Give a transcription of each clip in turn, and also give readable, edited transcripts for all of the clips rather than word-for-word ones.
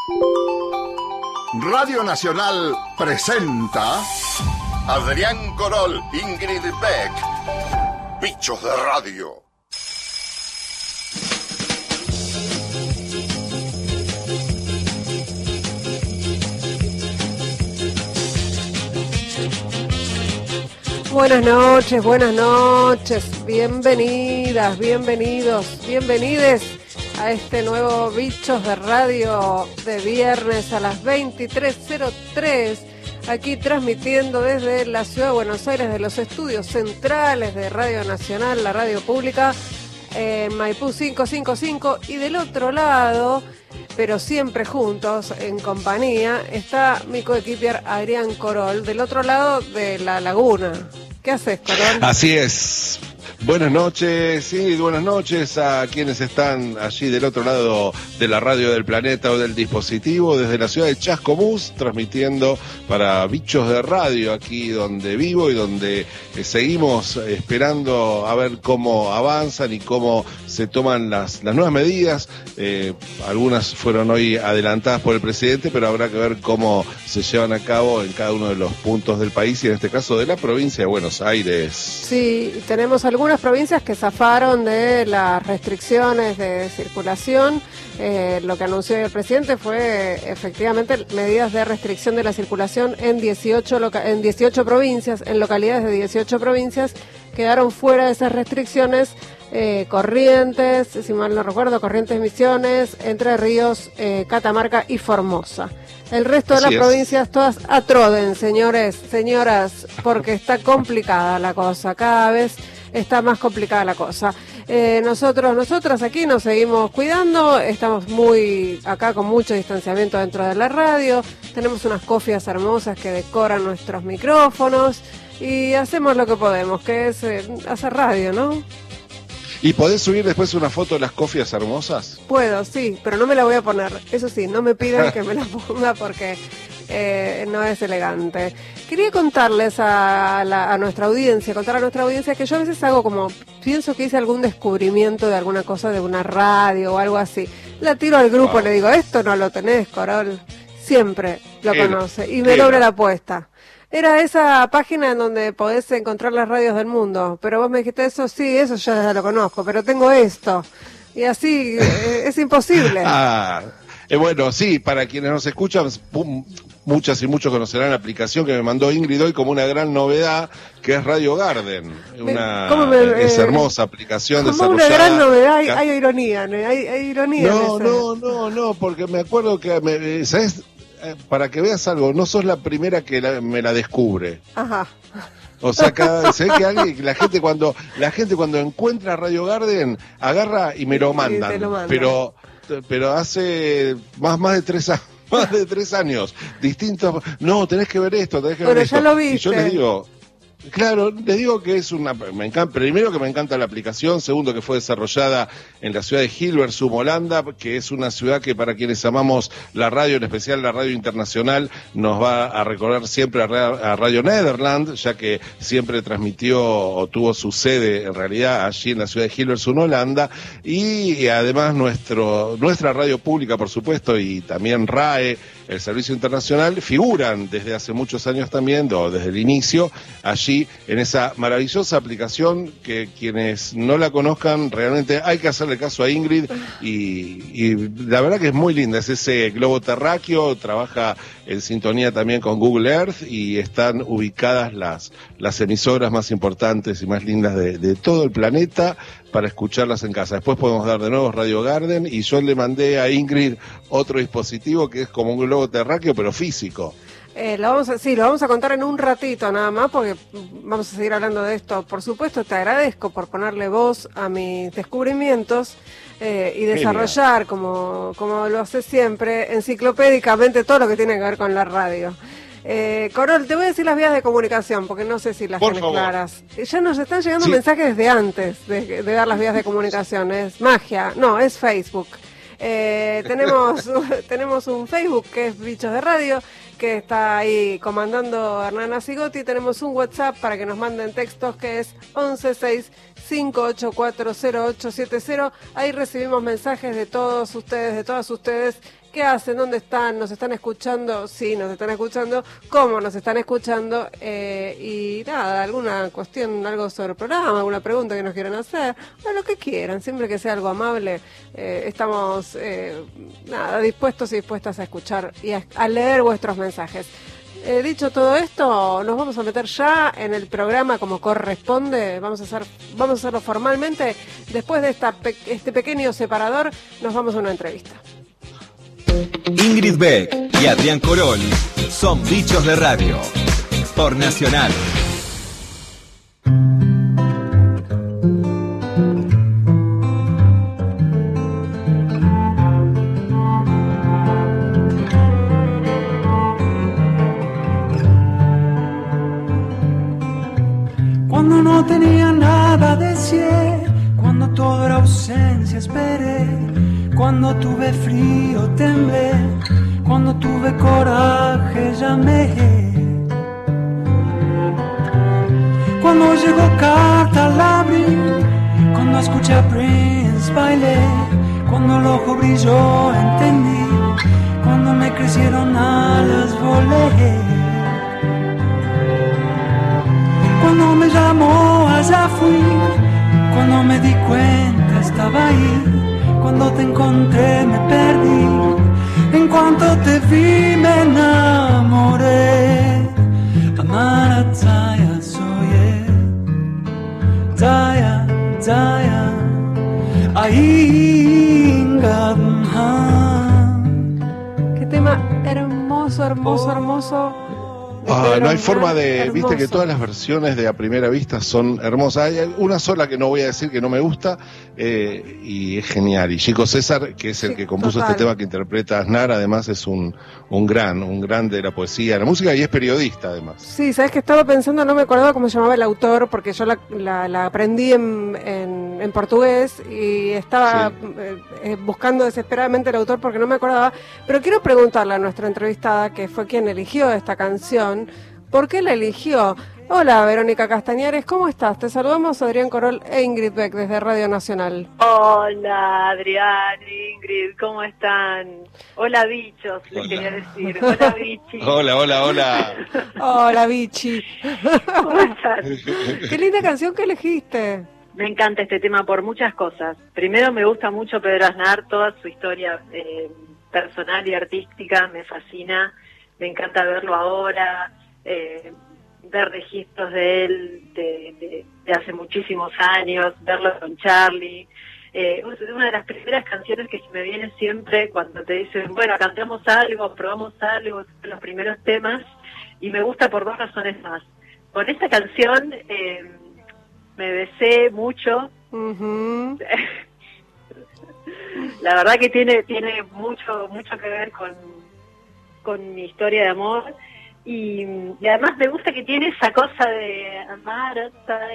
Radio Nacional presenta Adrián Corol, Ingrid Beck, Bichos de Radio. Buenas noches, bienvenidas, bienvenidos, bienvenides a este nuevo Bichos de Radio de viernes a las 23:03, aquí transmitiendo desde la ciudad de Buenos Aires, de los estudios centrales de Radio Nacional, la radio pública, en Maipú 555, y del otro lado, pero siempre juntos, en compañía, está mi coequiper Adrián Corol, del otro lado de la laguna. ¿Qué haces, Corol? Así es. Buenas noches, sí, buenas noches a quienes están allí del otro lado de la radio del planeta o del dispositivo, desde la ciudad de Chascomús, transmitiendo para Bichos de Radio, aquí donde vivo y donde seguimos esperando a ver cómo avanzan y cómo se toman las nuevas medidas. Algunas fueron hoy adelantadas por el presidente, pero habrá que ver cómo se llevan a cabo en cada uno de los puntos del país y en este caso de la provincia de Buenos Aires. Sí, tenemos algunas provincias que zafaron de las restricciones de circulación. Lo que anunció el presidente fue efectivamente medidas de restricción de la circulación en 18 provincias, en localidades de 18 provincias. Quedaron fuera de esas restricciones Corrientes, si mal no recuerdo, Corrientes, Misiones, Entre Ríos, Catamarca y Formosa. El resto de las provincias todas atroden, señores, señoras, porque está complicada la cosa, cada vez está más complicada la cosa. Nosotras aquí nos seguimos cuidando, estamos acá con mucho distanciamiento dentro de la radio, tenemos unas cofias hermosas que decoran nuestros micrófonos y hacemos lo que podemos, que es hacer radio, ¿no? ¿Y podés subir después una foto de las cofias hermosas? Puedo, sí, pero no me la voy a poner. Eso sí, no me pidan que me la ponga porque no es elegante. Quería contarles a nuestra audiencia, que yo a veces pienso que hice algún descubrimiento de alguna cosa de una radio o algo así. La tiro al grupo, le digo, esto no lo tenés, Corol. Siempre lo conoce y me logra la apuesta. Era esa página en donde podés encontrar las radios del mundo, pero vos me dijiste eso, sí, eso ya lo conozco, pero tengo esto, y así es imposible. Bueno, sí, para quienes nos escuchan, muchas y muchos conocerán la aplicación que me mandó Ingrid hoy como una gran novedad, que es Radio Garden, esa hermosa aplicación desarrollada. Como una gran novedad, hay ironía, ¿no? Hay ironía. No, porque me acuerdo que, ¿sabes? Para que veas algo, no sos la primera que me la descubre. Ajá. O sea, se ve que la gente cuando encuentra Radio Garden agarra y me lo mandan. Pero hace más de 3 años. Más de 3 años, distintos. No, tenés que ver esto, tenés que ver esto. Pero ya lo viste. Y yo les digo. Claro, les digo que es primero que me encanta la aplicación, segundo que fue desarrollada en la ciudad de Hilversum, Holanda, que es una ciudad que para quienes amamos la radio, en especial la radio internacional, nos va a recordar siempre a Radio Nederland, ya que siempre transmitió o tuvo su sede en realidad allí en la ciudad de Hilversum, Holanda, y además nuestra radio pública, por supuesto, y también RAE, el Servicio Internacional, figuran desde hace muchos años también, desde el inicio, allí en esa maravillosa aplicación que quienes no la conozcan, realmente hay que hacerle caso a Ingrid y la verdad que es muy linda, es ese globo terráqueo, trabaja en sintonía también con Google Earth y están ubicadas las emisoras más importantes y más lindas de todo el planeta para escucharlas en casa. Después podemos dar de nuevo Radio Garden y yo le mandé a Ingrid otro dispositivo que es como un globo terráqueo pero físico. Lo vamos a contar en un ratito nada más porque vamos a seguir hablando de esto. Por supuesto, te agradezco por ponerle voz a mis descubrimientos y desarrollar, como lo haces siempre, enciclopédicamente todo lo que tiene que ver con la radio. Corol, te voy a decir las vías de comunicación porque no sé si las tienes claras. Ya nos están llegando mensajes desde antes de dar las vías de comunicación. Es magia, no, es Facebook. Tenemos un Facebook que es Bichos de Radio, que está ahí comandando Hernán Asigotti. Tenemos un WhatsApp para que nos manden textos que es 116-5840870. Ahí recibimos mensajes de todos ustedes, de todas ustedes qué hacen, dónde están, nos están escuchando, sí, nos están escuchando, cómo nos están escuchando, y nada, alguna cuestión, algo sobre el programa, alguna pregunta que nos quieran hacer, o lo que quieran, siempre que sea algo amable, estamos dispuestos y dispuestas a escuchar y a leer vuestros mensajes. Dicho todo esto, nos vamos a meter ya en el programa como corresponde. Vamos a hacerlo formalmente. Después de este pequeño separador, nos vamos a una entrevista. Ingrid Beck y Adrián Corol son Bichos de Radio por Nacional. Cuando no tenía nada deseé, cuando todo era ausencia esperé, cuando tuve frío temblé, cuando tuve coraje llamé, cuando llegó carta la abrí, cuando escuché a Prince bailé, cuando el ojo brilló entendí, cuando me crecieron alas volé. Cuando me llamó allá fui, cuando me di cuenta estaba ahí, cuando te encontré me perdí, en cuanto te vi me enamoré. Amara Taya soye, Taya, Taya, Qué tema hermoso, hermoso, hermoso. No hay forma de... Hermoso. Viste que todas las versiones de A Primera Vista son hermosas. Hay una sola que no voy a decir que no me gusta, y es genial. Y Chico César, que es el que compuso total. este tema que interpreta Aznar, además es un grande de la poesía, de la música, y es periodista además. Sí, sabes que estaba pensando, no me acordaba cómo se llamaba el autor, porque yo la aprendí en portugués y estaba buscando desesperadamente el autor porque no me acordaba, pero quiero preguntarle a nuestra entrevistada, que fue quien eligió esta canción, ¿por qué la eligió? Hola, Verónica Castañares, ¿cómo estás? Te saludamos Adrián Corol e Ingrid Beck desde Radio Nacional. Hola, Adrián, Ingrid, ¿cómo están? Hola, bichos, les quería decir. Hola, bichi. Hola. Hola, Vichy. ¿Cómo están? Qué linda canción que elegiste. Me encanta este tema por muchas cosas. Primero, me gusta mucho Pedro Aznar, toda su historia personal y artística, me fascina. Me encanta verlo ahora, ver registros de él de hace muchísimos años, verlo con Charlie. Es una de las primeras canciones que se me viene siempre cuando te dicen, bueno, cantamos algo, probamos algo, los primeros temas, y me gusta por dos razones más. Con esta canción me besé mucho. Uh-huh. La verdad que tiene mucho que ver con mi historia de amor, y además me gusta que tiene esa cosa de amar,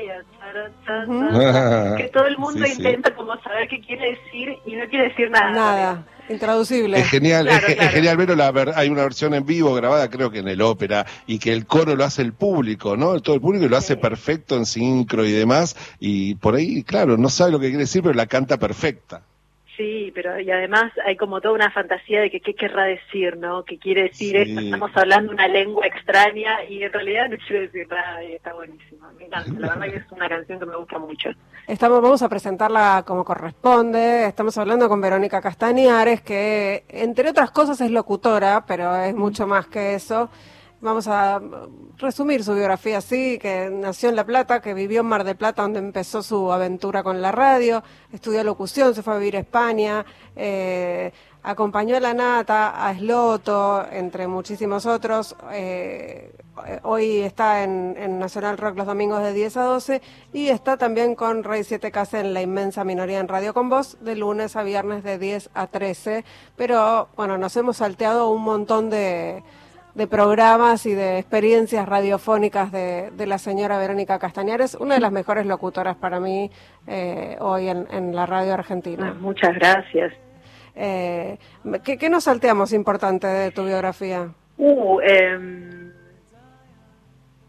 que todo el mundo intenta como saber qué quiere decir y no quiere decir nada. Nada, intraducible. Es genial, Claro, es claro. genial verlo. Hay una versión en vivo grabada, creo que en el ópera, y que el coro lo hace el público, ¿no? Todo el público lo hace perfecto en sincro y demás, y por ahí, claro, no sabe lo que quiere decir, pero la canta perfecta. Sí, pero y además hay como toda una fantasía de que qué querrá decir, ¿no? ¿Qué quiere decir Sí. esto? Estamos hablando una lengua extraña y en realidad no quiere decir nada, y está buenísimo. Me encanta, la verdad que es una canción que me gusta mucho. Vamos a presentarla como corresponde. Estamos hablando con Verónica Castañares, que entre otras cosas es locutora, pero es mucho más que eso. Vamos a resumir su biografía así, que nació en La Plata, que vivió en Mar del Plata, donde empezó su aventura con la radio, estudió locución, se fue a vivir a España, acompañó a La Nata, a Sloto, entre muchísimos otros. Hoy está en Nacional Rock los domingos de 10 a 12 y está también con Rey 7K en La Inmensa Minoría en Radio con Voz, de lunes a viernes de 10 a 13. Pero bueno, nos hemos salteado un montón de programas y de experiencias radiofónicas de la señora Verónica Castañares, una de las mejores locutoras para mí hoy en la radio argentina. Muchas gracias. ¿Qué nos salteamos importante de tu biografía?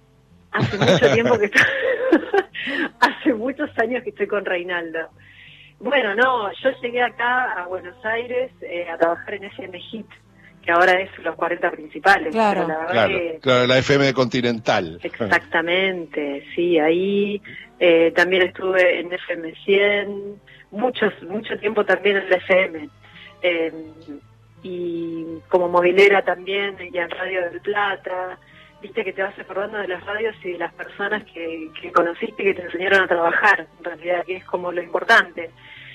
Hace mucho tiempo que hace muchos años que estoy con Reinaldo. Bueno, no, yo llegué acá a Buenos Aires a trabajar en FM Hit, que ahora es los 40 principales. Claro, pero la verdad claro, la FM de Continental. Exactamente, sí, ahí también estuve en FM 100, mucho tiempo también en la FM, y como movilera también, y en Radio del Plata. Viste que te vas acordando de las radios y de las personas que conociste y que te enseñaron a trabajar, en realidad, que es como lo importante.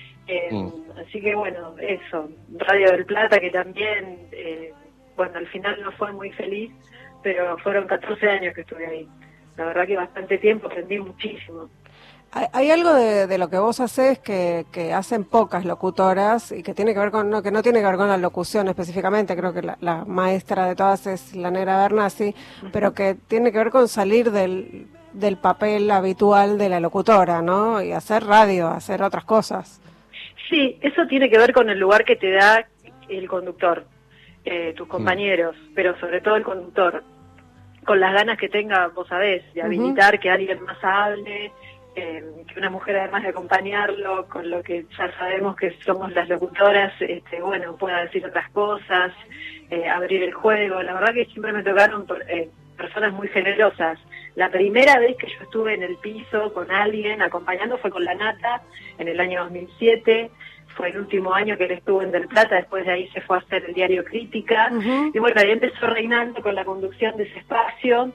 Así que bueno, eso, Radio del Plata, que también, bueno, al final no fue muy feliz, pero fueron 14 años que estuve ahí. La verdad que bastante tiempo, aprendí muchísimo. Hay algo de lo que vos haces que hacen pocas locutoras y que tiene que ver que no tiene que ver con la locución específicamente, creo que la maestra de todas es la Negra Bernasi, pero que tiene que ver con salir del papel habitual de la locutora, ¿no? Y hacer radio, hacer otras cosas. Sí, eso tiene que ver con el lugar que te da el conductor, tus compañeros, pero sobre todo el conductor, con las ganas que tenga, vos sabés, de habilitar que alguien más hable, que una mujer, además de acompañarlo, con lo que ya sabemos que somos las locutoras, bueno, pueda decir otras cosas, abrir el juego. La verdad que siempre me tocaron personas muy generosas. La primera vez que yo estuve en el piso con alguien acompañando fue con La Nata, en el año 2007, fue el último año que él estuvo en Del Plata, después de ahí se fue a hacer el diario Crítica, y bueno, ahí empezó Reinaldo con la conducción de ese espacio,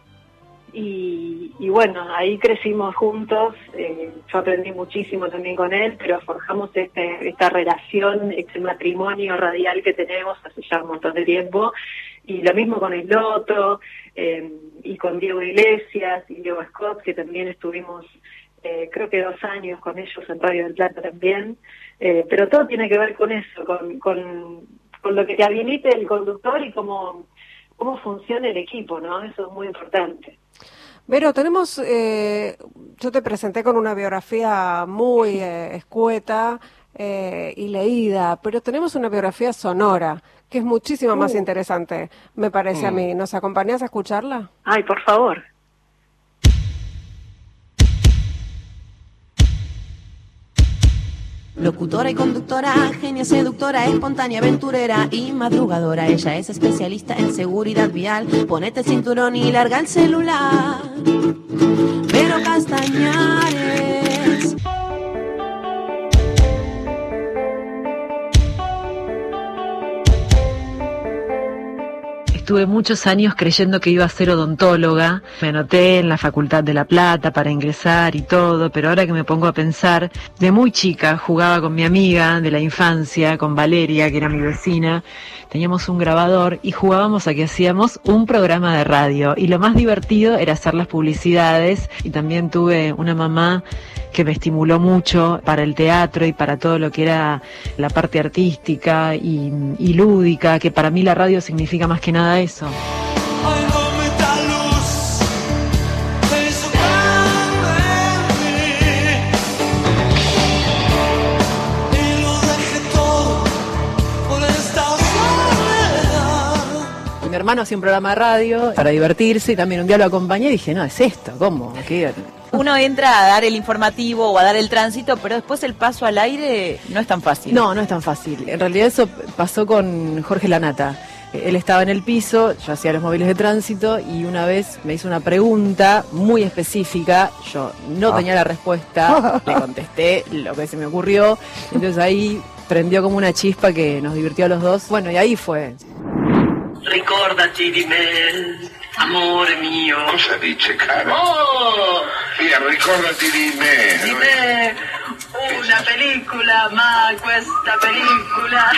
y bueno, ahí crecimos juntos, yo aprendí muchísimo también con él, pero forjamos esta relación, este matrimonio radial que tenemos hace ya un montón de tiempo, y lo mismo con el otro, y con Diego Iglesias y Diego Scott, que también estuvimos creo que 2 años con ellos en Radio del Plata también, pero todo tiene que ver con eso, con lo que te habilite el conductor y cómo funciona el equipo, ¿no? Eso es muy importante. Vero, tenemos, yo te presenté con una biografía muy escueta y leída, pero tenemos una biografía sonora, que es muchísimo más interesante, me parece a mí. ¿Nos acompañás a escucharla? Ay, por favor. Locutora y conductora, genia seductora, espontánea, aventurera y madrugadora. Ella es especialista en seguridad vial. Ponete el cinturón y larga el celular. Vero Castañares. Estuve muchos años creyendo que iba a ser odontóloga, me anoté en la Facultad de La Plata para ingresar y todo, pero ahora que me pongo a pensar, de muy chica jugaba con mi amiga de la infancia, con Valeria, que era mi vecina, teníamos un grabador y jugábamos a que hacíamos un programa de radio, y lo más divertido era hacer las publicidades, y también tuve una mamá que me estimuló mucho para el teatro y para todo lo que era la parte artística y lúdica, que para mí la radio significa más que nada eso. Mi hermano hacía un programa de radio para divertirse y también un día lo acompañé y dije, no, es esto, ¿cómo? ¿Qué? Uno entra a dar el informativo o a dar el tránsito, pero después el paso al aire no es tan fácil. No, no es tan fácil. En realidad eso pasó con Jorge Lanata. Él estaba en el piso, yo hacía los móviles de tránsito y una vez me hizo una pregunta muy específica, yo no tenía la respuesta, le contesté lo que se me ocurrió, entonces ahí prendió como una chispa que nos divirtió a los dos. Bueno, y ahí fue. Ricordati di me, amore mio. Cosa dice, cara? Oh! Via, ricordati di me. Di me, una pellicola, ma questa pellicola.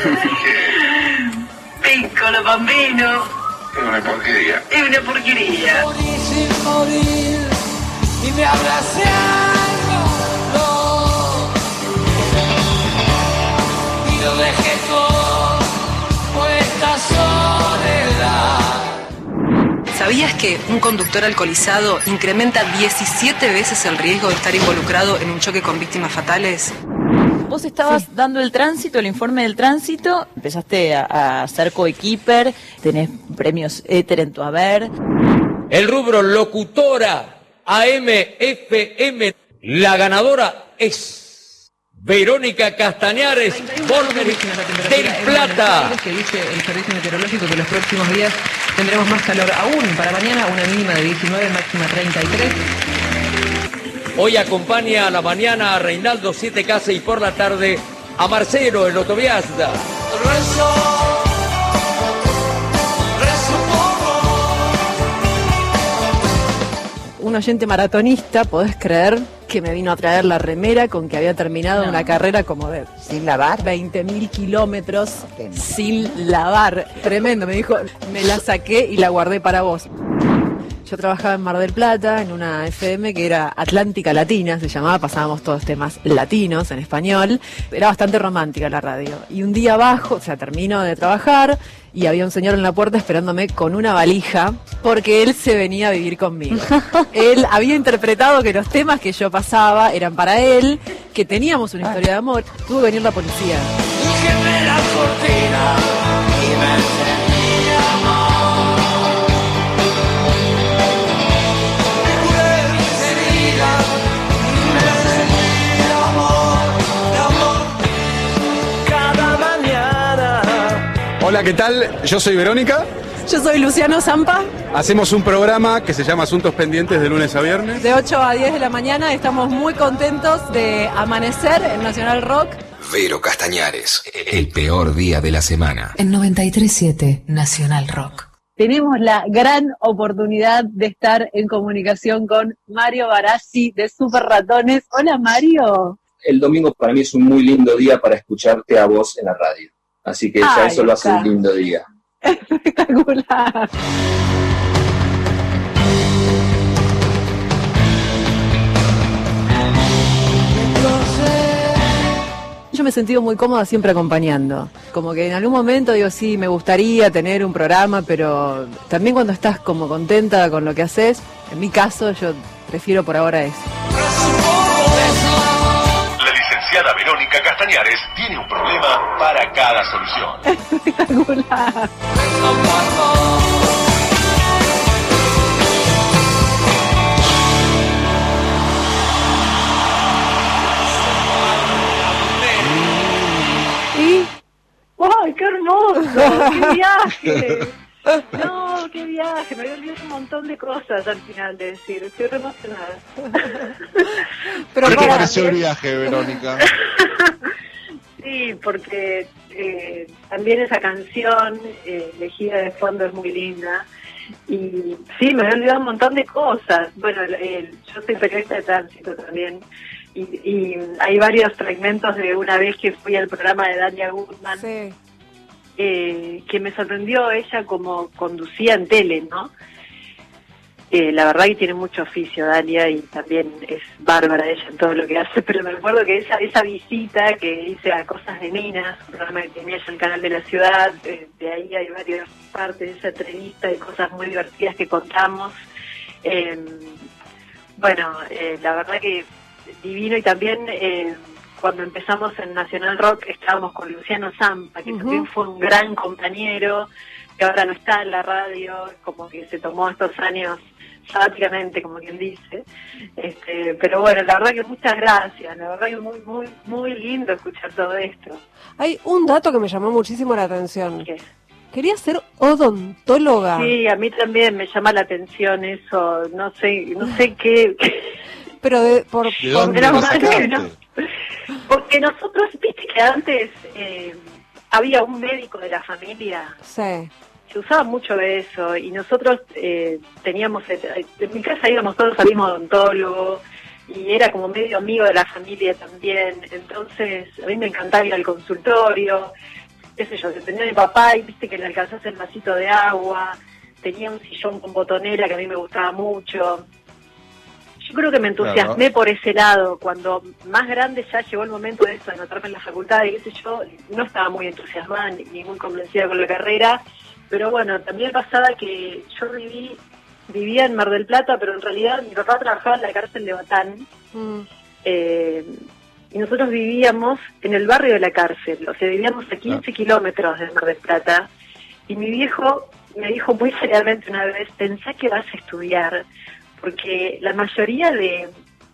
Piccolo bambino. È una porcheria. È una porcheria. Morí sin morir y me abracé al dolor y lo dejé todo por esta soledad. ¿Sabías que un conductor alcoholizado incrementa 17 veces el riesgo de estar involucrado en un choque con víctimas fatales? Vos estabas dando el tránsito, el informe del tránsito, empezaste a ser coequiper, tenés premios Éter en tu haber. El rubro locutora AM, FM, la ganadora es Verónica Castañares, Border del Plata. Que dice el servicio meteorológico que los próximos días tendremos más calor aún. Para mañana una mínima de 19, máxima 33. Hoy acompaña a la mañana a Reinaldo 7K y por la tarde a Marcelo en Otoviazda. Un oyente maratonista, ¿podés creer que me vino a traer la remera con que había terminado una carrera como de... ¿Sin lavar? 20.000 kilómetros sin lavar. Tremendo, me dijo, me la saqué y la guardé para vos. Yo trabajaba en Mar del Plata, en una FM que era Atlántica Latina, se llamaba, pasábamos todos temas latinos en español. Era bastante romántica la radio. Y un día abajo, o sea, termino de trabajar y había un señor en la puerta esperándome con una valija porque él se venía a vivir conmigo. Él había interpretado que los temas que yo pasaba eran para él, que teníamos una historia de amor. Tuvo que venir la policía. La cortina y me enseñé amor. Me curé mis heridas y me enseñé amor. Cada mañana. Hola, ¿qué tal? Yo soy Verónica. Yo soy Luciano Zampa. Hacemos un programa que se llama Asuntos Pendientes de lunes a viernes. De 8 a 10 de la mañana estamos muy contentos de amanecer en Nacional Rock. Vero Castañares, el peor día de la semana. En 93.7 Nacional Rock. Tenemos la gran oportunidad de estar en comunicación con Mario Barassi de Super Ratones. Hola, Mario. El domingo para mí es un muy lindo día para escucharte a vos en la radio. Así que ya eso lo hace un lindo día. Espectacular. Yo me he sentido muy cómoda siempre acompañando. Como que en algún momento digo, sí, me gustaría tener un programa, pero también cuando estás como contenta con lo que haces, en mi caso yo prefiero por ahora eso. La licenciada Verónica Castañares tiene un problema para cada solución. Espectacular. ¡Ay, qué hermoso! ¡Qué viaje! No, qué viaje. Me había olvidado un montón de cosas al final de decir. Estoy re emocionada. ¿Qué te pareció el viaje, Verónica? Sí, porque también esa canción elegida de fondo es muy linda. Y sí, me había olvidado un montón de cosas. Bueno, yo soy periodista de tránsito también. Y hay varios fragmentos de una vez que fui al programa de Dania Goodman, Sí. Que me sorprendió ella como conducía en tele, ¿no? La verdad que tiene mucho oficio Dalia y también es bárbara ella en todo lo que hace, pero me acuerdo que esa visita que hice a Cosas de Minas, un programa que tenía ya el canal de la ciudad, de ahí hay varias partes de esa entrevista y cosas muy divertidas que contamos. La verdad que divino. Y también cuando empezamos en Nacional Rock estábamos con Luciano Zampa, que también fue un gran compañero, que ahora no está en la radio, como que se tomó estos años sabáticamente, como quien dice. Pero bueno, la verdad que muchas gracias, la verdad que muy, muy, muy lindo escuchar todo esto. Hay un dato que me llamó muchísimo la atención. ¿Qué? Quería ser odontóloga. Sí, a mí también me llama la atención eso, no sé qué... Pero porque nosotros, viste que antes había un médico de la familia. Sí. Se usaba mucho de eso y nosotros teníamos, en mi casa íbamos todos al mismo odontólogo y era como medio amigo de la familia también. Entonces a mí me encantaba ir al consultorio, qué sé yo, tenía mi papá y viste que le alcanzás el vasito de agua, tenía un sillón con botonera que a mí me gustaba mucho. Yo creo que me entusiasmé por ese lado. Cuando más grande ya llegó el momento de eso, de anotarme en la facultad y qué sé yo, no estaba muy entusiasmada ni muy convencida con la carrera, pero bueno, también pasaba que yo vivía en Mar del Plata, pero en realidad mi papá trabajaba en la cárcel de Batán, y nosotros vivíamos en el barrio de la cárcel, o sea, vivíamos a 15 kilómetros de Mar del Plata, y mi viejo me dijo muy seriamente una vez, pensá que vas a estudiar, porque la mayoría de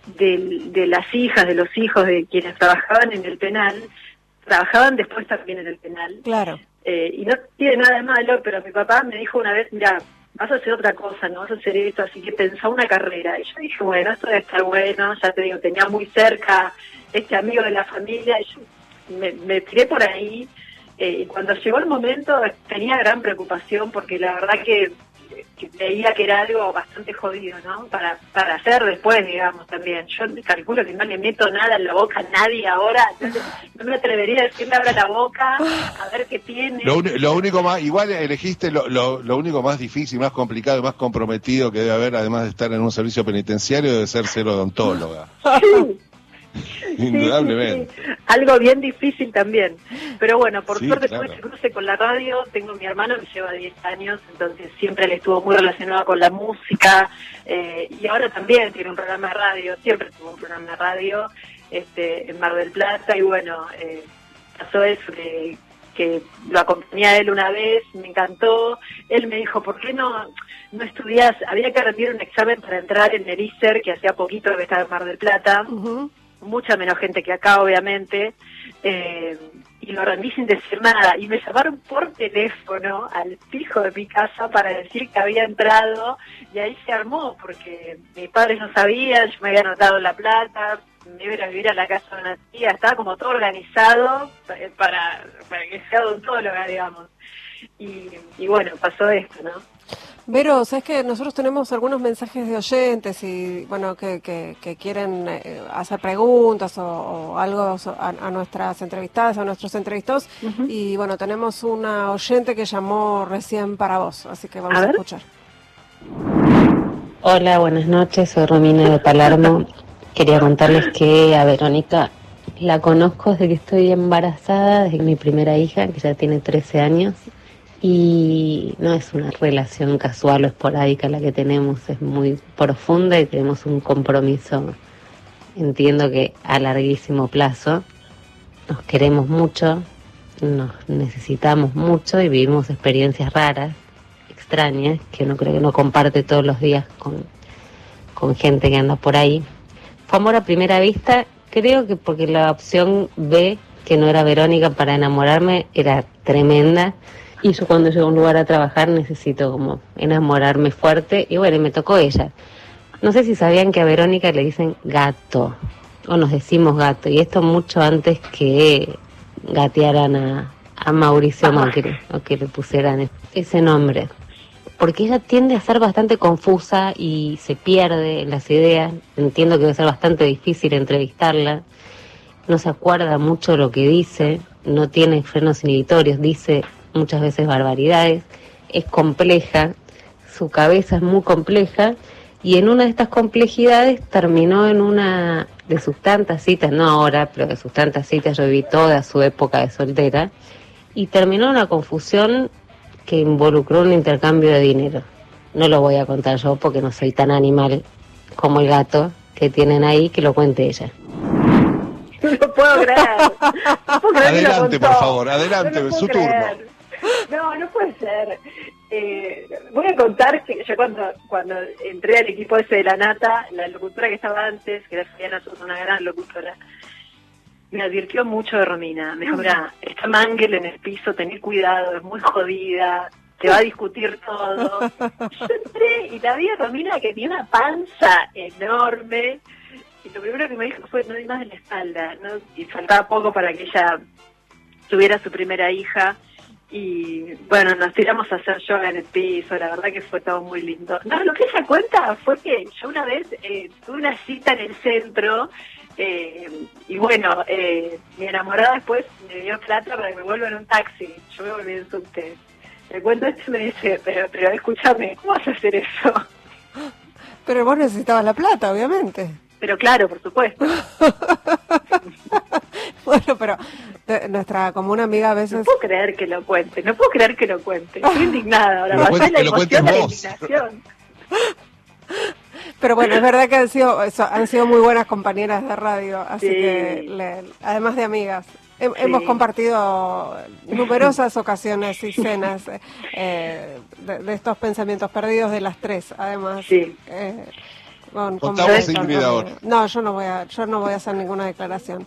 de las hijas, de los hijos de quienes trabajaban en el penal, trabajaban después también en el penal. Claro. Y no tiene nada de malo, pero mi papá me dijo una vez, mira, vas a hacer otra cosa, no vas a hacer esto, así que pensá una carrera. Y yo dije, bueno, esto debe estar bueno, ya te digo, tenía muy cerca este amigo de la familia, y yo me tiré por ahí, y cuando llegó el momento tenía gran preocupación, porque la verdad que veía que era algo bastante jodido, ¿no? Para hacer después, digamos, también. Yo calculo que no le meto nada en la boca a nadie ahora, entonces no me atrevería a decirle abra la boca, a ver qué tiene. Lo único más, igual elegiste lo único más difícil, más complicado y más comprometido que debe haber, además de estar en un servicio penitenciario, debe ser odontóloga. Sí. Indudablemente. Sí. Algo bien difícil también. Pero bueno, por suerte claro. tuve ese cruce con la radio. Tengo mi hermano que lleva 10 años, entonces siempre le estuvo muy relacionado con la música, y ahora también tiene un programa de radio, siempre tuvo un programa de radio en Mar del Plata, y bueno, pasó eso que lo acompañé a él una vez, me encantó. Él me dijo, ¿por qué no estudias? Había que rendir un examen para entrar en el ISER, que hacía poquito que estaba en Mar del Plata. Mucha menos gente que acá, obviamente, y lo rendí sin decir nada, y me llamaron por teléfono al fijo de mi casa para decir que había entrado, y ahí se armó, porque mis padres no sabían, yo me había anotado La Plata, me iba a ir a vivir a la casa de una tía, estaba como todo organizado para que sea odontóloga, digamos, y bueno, pasó esto, ¿no? Vero, sabes que nosotros tenemos algunos mensajes de oyentes y bueno que quieren hacer preguntas o algo a nuestras entrevistadas, a nuestros entrevistados, y bueno, tenemos una oyente que llamó recién para vos, así que vamos a escuchar. Hola, buenas noches, soy Romina de Palermo. Quería contarles que a Verónica la conozco desde que estoy embarazada, desde mi primera hija, que ya tiene 13 años. Y no es una relación casual o esporádica la que tenemos, es muy profunda y tenemos un compromiso, entiendo que a larguísimo plazo. Nos queremos mucho, nos necesitamos mucho y vivimos experiencias raras, extrañas, que uno creo que no comparte todos los días con gente que anda por ahí. Fue amor a primera vista, creo que porque la opción B, que no era Verónica para enamorarme, era tremenda. Y yo cuando llego a un lugar a trabajar necesito como enamorarme fuerte. Y bueno, me tocó ella. No sé si sabían que a Verónica le dicen gato. O nos decimos gato. Y esto mucho antes que gatearan a Mauricio Macri. O que le pusieran ese nombre. Porque ella tiende a ser bastante confusa y se pierde en las ideas. Entiendo que va a ser bastante difícil entrevistarla. No se acuerda mucho de lo que dice. No tiene frenos inhibitorios. Dice muchas veces barbaridades, es compleja, su cabeza es muy compleja, y en una de estas complejidades terminó en una de sus tantas citas, no ahora, pero de sus tantas citas, yo viví toda su época de soltera, y terminó en una confusión que involucró un intercambio de dinero. No lo voy a contar yo porque no soy tan animal como el gato que tienen ahí, que lo cuente ella. No lo puedo creer. No puedo creer. Adelante, por favor, adelante, no su creer. turno. No puede ser. Voy a contar que yo cuando entré al equipo ese de La Nata, la locutora que estaba antes, que era Fabiana Sosa, una gran locutora, me advirtió mucho de Romina. Me dijo, mira, está Mangel en el piso, tener cuidado, es muy jodida, te va a discutir todo. Yo entré y la vi a Romina que tenía una panza enorme, y lo primero que me dijo fue, no hay más en la espalda, ¿no? Y faltaba poco para que ella tuviera su primera hija. Y bueno, nos tiramos a hacer yoga en el piso, la verdad que fue todo muy lindo. No, lo que ella cuenta fue que yo una vez tuve una cita en el centro, y bueno, mi enamorada después me dio plata para que me vuelva en un taxi. Yo me volví en subte. Le cuento esto y me dice, pero escúchame, ¿cómo vas a hacer eso? Pero vos necesitabas la plata, obviamente. Pero claro, por supuesto. Bueno, pero nuestra común amiga a veces... No puedo creer que lo cuente. Estoy indignada ahora. Pasé la emoción de la indignación. Pero bueno, es verdad que han sido muy buenas compañeras de radio, así que además de amigas. Hemos compartido numerosas ocasiones y cenas de estos pensamientos perdidos de las tres, además. Contamos Ingrid ahora. No, yo no voy a hacer ninguna declaración.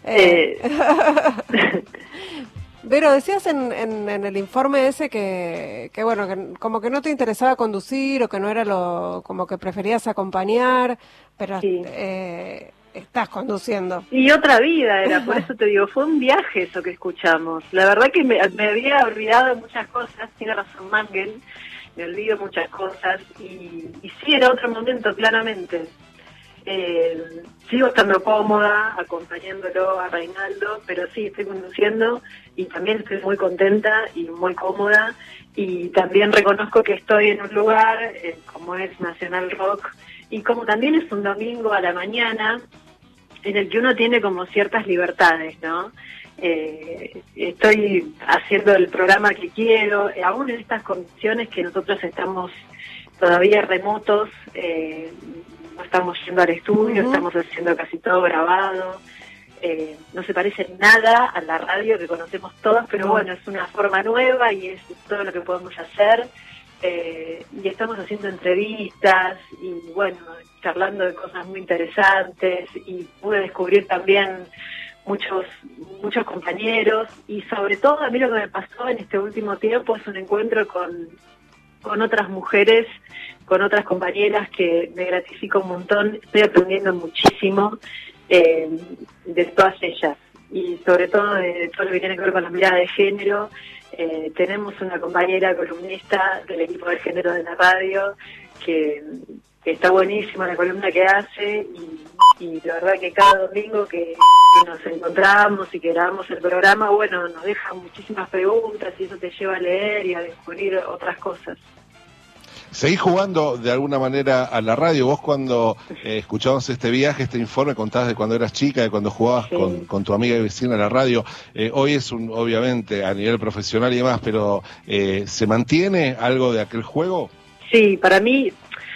Pero decías en el informe ese que bueno, que como que no te interesaba conducir o que no era como que preferías acompañar, pero Sí. Estás conduciendo. Y otra vida era, por eso te digo, fue un viaje eso que escuchamos. La verdad que me había olvidado de muchas cosas, tiene razón Mangel, me olvido muchas cosas y sí era otro momento claramente. Sigo estando cómoda acompañándolo a Reinaldo, pero sí estoy conduciendo y también estoy muy contenta y muy cómoda y también reconozco que estoy en un lugar como es Nacional Rock y como también es un domingo a la mañana en el que uno tiene como ciertas libertades, ¿no? Estoy haciendo el programa que quiero, aún en estas condiciones que nosotros estamos todavía remotos, no estamos yendo al estudio, estamos haciendo casi todo grabado, no se parece nada a la radio que conocemos todos, pero bueno, es una forma nueva y es todo lo que podemos hacer, y estamos haciendo entrevistas y bueno, charlando de cosas muy interesantes y pude descubrir también muchos compañeros y sobre todo a mí lo que me pasó en este último tiempo es un encuentro con otras mujeres, con otras compañeras que me gratifica un montón, estoy aprendiendo muchísimo de todas ellas y sobre todo de todo lo que tiene que ver con la mirada de género. Tenemos una compañera columnista del equipo de género de la radio que está buenísima la columna que hace y la verdad que cada domingo que nos encontramos y que grabamos el programa, bueno, nos deja muchísimas preguntas y eso te lleva a leer y a descubrir otras cosas. ¿Seguís jugando de alguna manera a la radio? Vos cuando escuchábamos este viaje, este informe, contabas de cuando eras chica, de cuando jugabas con tu amiga y vecina a la radio. Hoy es obviamente a nivel profesional y demás, pero ¿se mantiene algo de aquel juego? Sí, para mí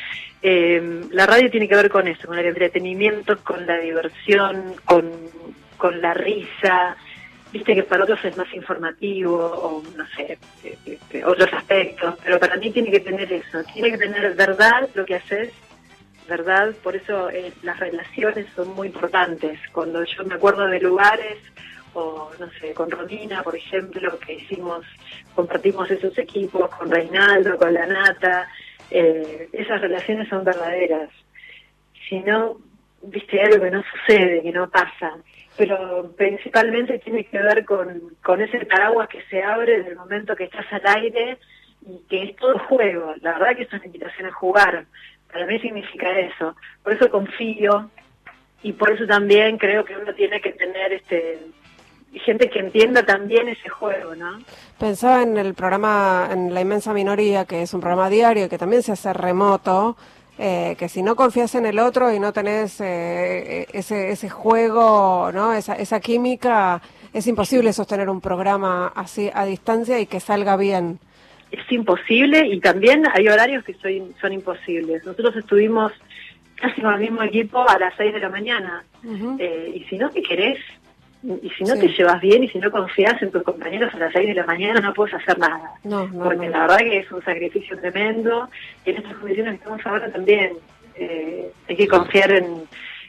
la radio tiene que ver con eso, con el entretenimiento, con la diversión, con la risa. Viste que para otros es más informativo o no sé, otros aspectos, pero para mí tiene que tener eso, tiene que tener verdad lo que haces, verdad, por eso las relaciones son muy importantes. Cuando yo me acuerdo de lugares, o no sé, con Romina, por ejemplo, que compartimos esos equipos, con Reinaldo, con la Nata, esas relaciones son verdaderas. Si no, viste, algo que no sucede, que no pasa. Pero principalmente tiene que ver con ese paraguas que se abre en el momento que estás al aire y que es todo juego. La verdad que es una invitación a jugar. Para mí significa eso. Por eso confío y por eso también creo que uno tiene que tener gente que entienda también ese juego, ¿no? Pensaba en el programa, en La Inmensa Minoría, que es un programa diario que también se hace remoto, que si no confías en el otro y no tenés ese juego, ¿no? Esa química, es imposible sostener un programa así a distancia y que salga bien. Es imposible y también hay horarios que son imposibles. Nosotros estuvimos casi con el mismo equipo a las 6 de la mañana. Y si no te querés, y si no te llevas bien y si no confías en tus compañeros a las 6 de la mañana no puedes hacer nada. Porque la verdad que es un sacrificio tremendo y en estas condiciones que estamos ahora también hay que confiar en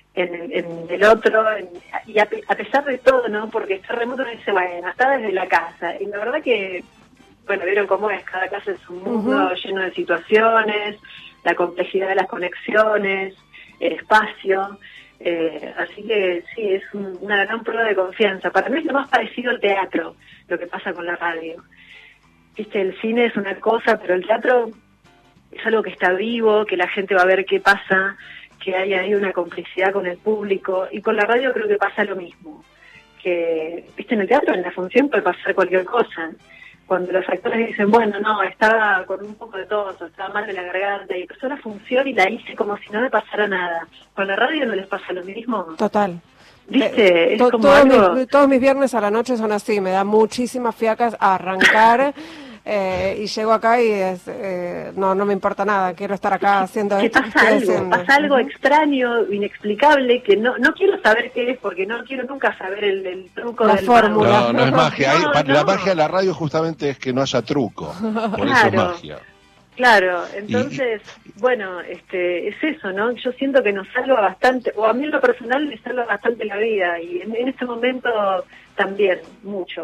el otro y a pesar de todo, ¿no? Porque está remoto y dice, bueno, está desde la casa y la verdad que, bueno, vieron cómo es, cada casa es un mundo lleno de situaciones, la complejidad de las conexiones, el espacio. Así que sí, es una gran prueba de confianza. Para mí es lo más parecido al teatro, lo que pasa con la radio. Viste, el cine es una cosa, pero el teatro es algo que está vivo, que la gente va a ver qué pasa, que hay ahí una complicidad con el público. Y con la radio creo que pasa lo mismo. Que, viste, en el teatro, en la función puede pasar cualquier cosa. Cuando los actores dicen, bueno, no, estaba con un poco de tos, o estaba mal de la garganta, y empezó la función y la hice como si no me pasara nada. Con la radio no les pasa lo mismo. Total. ¿Viste? Es como algo... todos mis viernes a la noche son así, me da muchísimas fiacas a arrancar y llego acá y no me importa nada, quiero estar acá haciendo esto que estoy haciendo. Pasa algo extraño, inexplicable, que no quiero saber qué es, porque no quiero nunca saber el truco la del fórmula. No es magia. La magia de la radio justamente es que no haya truco, por eso es magia. Claro, entonces, bueno, es eso, ¿no? Yo siento que nos salva bastante, o a mí en lo personal me salva bastante la vida, y en este momento también, mucho.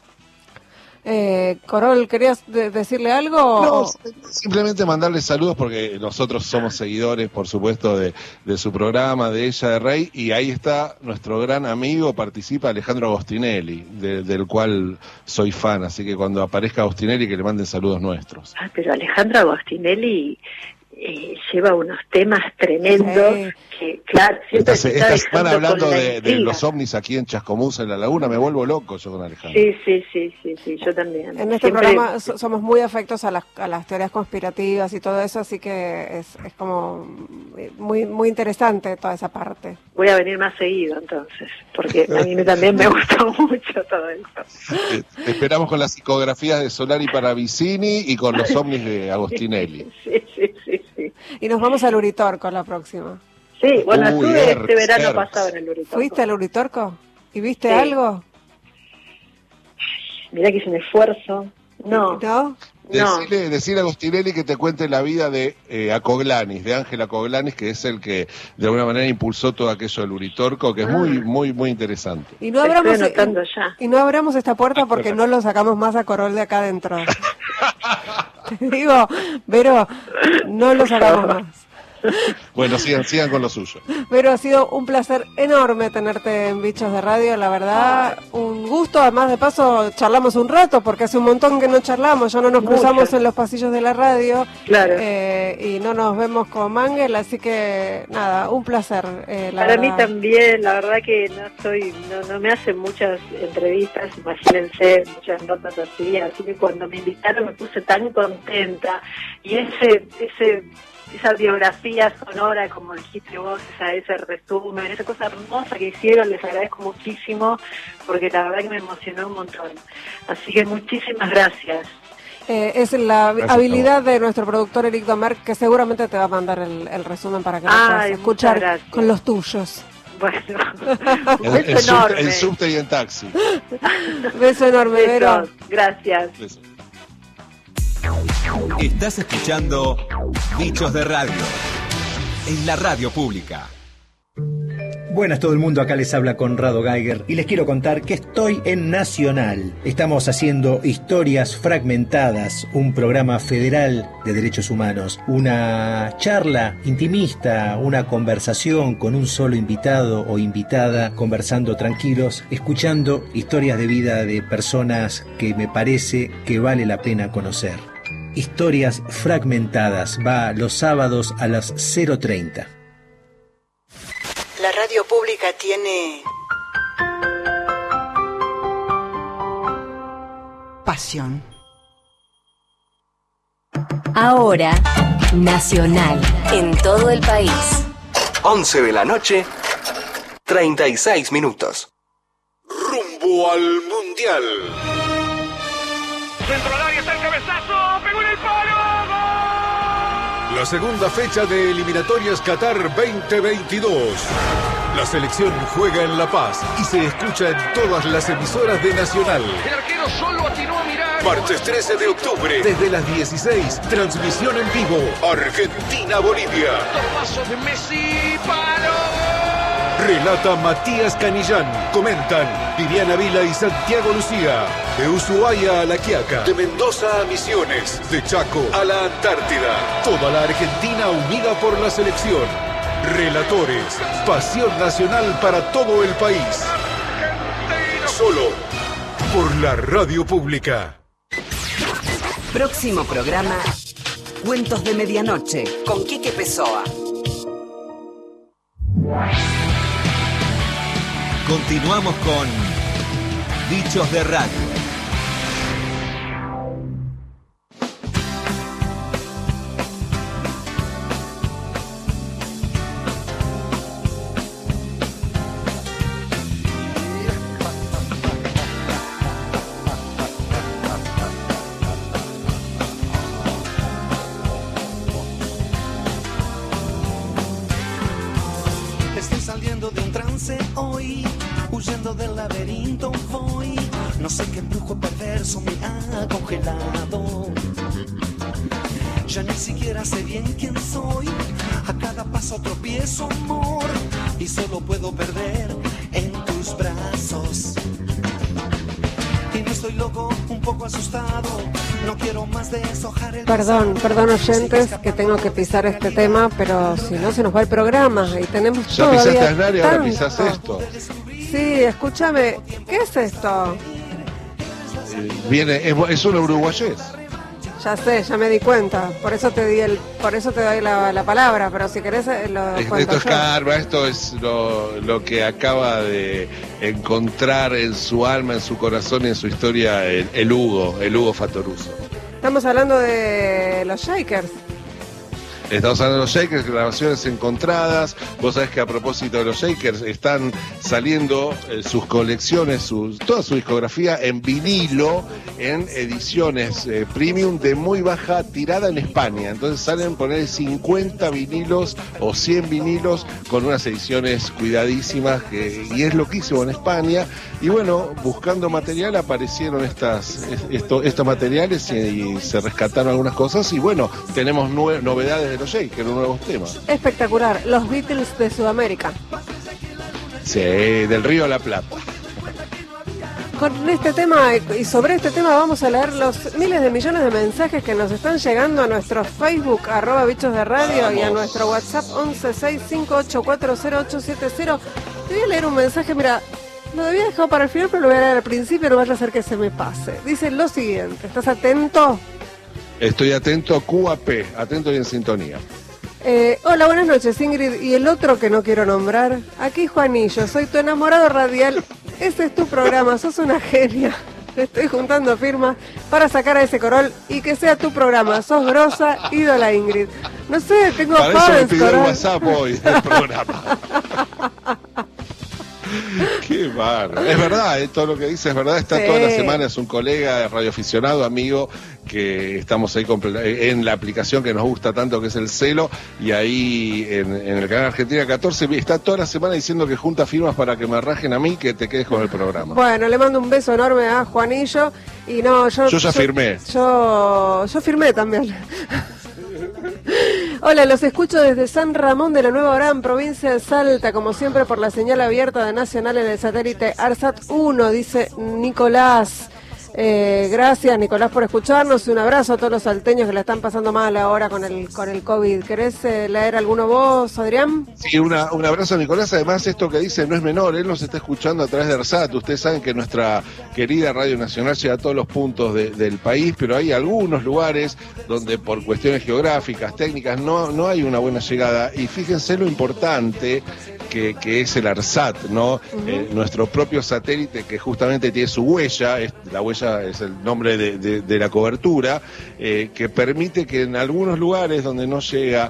Corol, ¿querías decirle algo? No, simplemente mandarle saludos porque nosotros somos seguidores, por supuesto, de su programa, de Ella de Rey, y ahí está nuestro gran amigo, participa Alejandro Agostinelli, del cual soy fan, así que cuando aparezca Agostinelli que le manden saludos nuestros. Pero Alejandro Agostinelli lleva unos temas tremendos que, claro, siempre esta semana hablando de los ovnis aquí en Chascomús, en La Laguna, me vuelvo loco yo con Alejandro. Sí, yo también. En este programa somos muy afectos a las teorías conspirativas y todo eso, así que es como muy muy interesante toda esa parte. Voy a venir más seguido entonces, porque a mí también me gustó mucho todo eso. Esperamos con las psicografías de Solari para Vicini y con los ovnis de Agostinelli. Sí. Y nos vamos al Uritorco la próxima. Sí, bueno, estuve este verano pasado en el Uritorco. ¿Fuiste al Uritorco? ¿Y viste algo? Mirá que es un esfuerzo. No. Decirle a Agostinelli que te cuente la vida de Acoglanis, de Ángel Acoglanis, que es el que de alguna manera impulsó todo aquello del Uritorco, que es muy interesante. Y no abramos esta puerta porque no lo sacamos más a Corol de acá adentro. Te digo, pero no lo sacamos más. Bueno, sigan con lo suyo. Pero ha sido un placer enorme tenerte en Bichos de Radio, la verdad, un gusto. Además, de paso, charlamos un rato, porque hace un montón que no charlamos, ya no nos cruzamos en los pasillos de la radio. Claro. Y no nos vemos con Mangel, así que nada, un placer. Para mí también, la verdad que no me hacen muchas entrevistas, imagínense, muchas notas así que cuando me invitaron me puse tan contenta, y esa biografía sonora, como dijiste vos, ese resumen, esa cosa hermosa que hicieron, les agradezco muchísimo, porque la verdad que me emocionó un montón. Así que muchísimas gracias. Es la habilidad de nuestro productor Eric Domer, que seguramente te va a mandar el resumen para que lo puedas escuchar con los tuyos. Bueno, un beso enorme. En subte y en taxi. Beso enorme, Vero. Gracias. Beso. Estás escuchando Bichos de Radio en la radio pública. Buenas todo el mundo, acá les habla Conrado Geiger y les quiero contar que estoy en Nacional. Estamos haciendo Historias Fragmentadas, un programa federal de derechos humanos, una charla intimista, una conversación con un solo invitado o invitada, conversando tranquilos, escuchando historias de vida de personas que me parece que vale la pena conocer. Historias Fragmentadas va los sábados a las 0:30. La radio pública tiene pasión. Ahora, Nacional, en todo el país. 11 de la noche, 36 minutos. Rumbo al Mundial. Dentro del área está el cabezazo, pegó en el palo. ¡Gol! La segunda fecha de eliminatorias Qatar 2022. La selección juega en La Paz y se escucha en todas las emisoras de Nacional. El arquero solo atinó a mirar. Martes 13 de octubre, desde las 16, transmisión en vivo, Argentina-Bolivia. Paso de Messi, palo. Relata Matías Canillán. Comentan Viviana Vila y Santiago Lucía. De Ushuaia a La Quiaca. De Mendoza a Misiones. De Chaco a la Antártida. Toda la Argentina unida por la selección. Relatores. Pasión nacional para todo el país. Solo por la radio pública. Próximo programa, Cuentos de Medianoche, con Quique Pessoa. Continuamos con Bichos de Radio. Estoy saliendo de un trance hoy, huyendo del laberinto voy. No sé qué brujo perverso me ha congelado. Ya ni siquiera sé bien quién soy. A cada paso tropiezo, amor, y solo puedo perder en tus brazos. Y no estoy loco, un poco asustado. No quiero más deshojar el Perdón oyentes que tengo que pisar este tema, pero si no se nos va el programa y tenemos ya todavía pisaste Aznar y ahora tanto. pisás esto. Sí, escúchame, ¿qué es esto? Es un uruguayés. Ya sé, ya me di cuenta, por eso te doy la palabra, pero si querés lo cuento Esto es yo. karma, esto es lo que acaba de encontrar en su alma, en su corazón y en su historia el Hugo Fattoruso. Estamos hablando de los Shakers. Estamos hablando de los Shakers, grabaciones encontradas. Vos sabés que a propósito de los Shakers están saliendo sus colecciones, toda su discografía en vinilo, en ediciones premium de muy baja tirada en España. Entonces salen poner 50 vinilos o 100 vinilos con unas ediciones cuidadísimas y es loquísimo en España. Y bueno, buscando material aparecieron estos materiales y se rescataron algunas cosas y bueno, tenemos novedades de los Shakers, nuevos temas. Espectacular, los Beatles de Sudamérica. Sí, del Río a la Plata. Con este tema y sobre este tema vamos a leer los miles de millones de mensajes que nos están llegando a nuestro Facebook, @bichos de radio, y a nuestro WhatsApp 1165840870. Te voy a leer un mensaje, mira, lo había dejado para el final, pero lo voy a leer al principio, no vaya a ser que se me pase. Dice lo siguiente, ¿estás atento? Estoy atento, QAP, atento y en sintonía. Hola, buenas noches, Ingrid. Y el otro que no quiero nombrar, aquí Juanillo, soy tu enamorado radial. Ese es tu programa, sos una genia. Estoy juntando firmas para sacar a ese corol y que sea tu programa. Sos grosa, ídola Ingrid. No sé, tengo para eso me pidió el corol. WhatsApp hoy del programa. Qué bárbaro. Es verdad, todo lo que dice es verdad. Está toda la semana, es un colega radioaficionado, amigo, que estamos ahí en la aplicación que nos gusta tanto, que es el Celo, y ahí en el canal Argentina 14 está toda la semana diciendo que junta firmas para que me rajen a mí, que te quedes con el programa. Bueno, le mando un beso enorme a Juanillo. Y no, yo ya firmé. Yo firmé también. Hola, los escucho desde San Ramón de la Nueva Orán, provincia de Salta, como siempre por la señal abierta de Nacional en el satélite ARSAT 1, dice Nicolás. Gracias, Nicolás, por escucharnos y un abrazo a todos los salteños que la están pasando mal ahora con el COVID. ¿Querés leer alguno vos, Adrián? Sí, un abrazo a Nicolás. Además, esto que dice no es menor, él nos está escuchando a través de ARSAT. Ustedes saben que nuestra querida Radio Nacional llega a todos los puntos del país, pero hay algunos lugares donde por cuestiones geográficas, técnicas, no hay una buena llegada. Y fíjense lo importante que es el ARSAT, ¿no? Nuestro propio satélite que justamente tiene su huella, la huella es el nombre de la cobertura, que permite que en algunos lugares donde no llega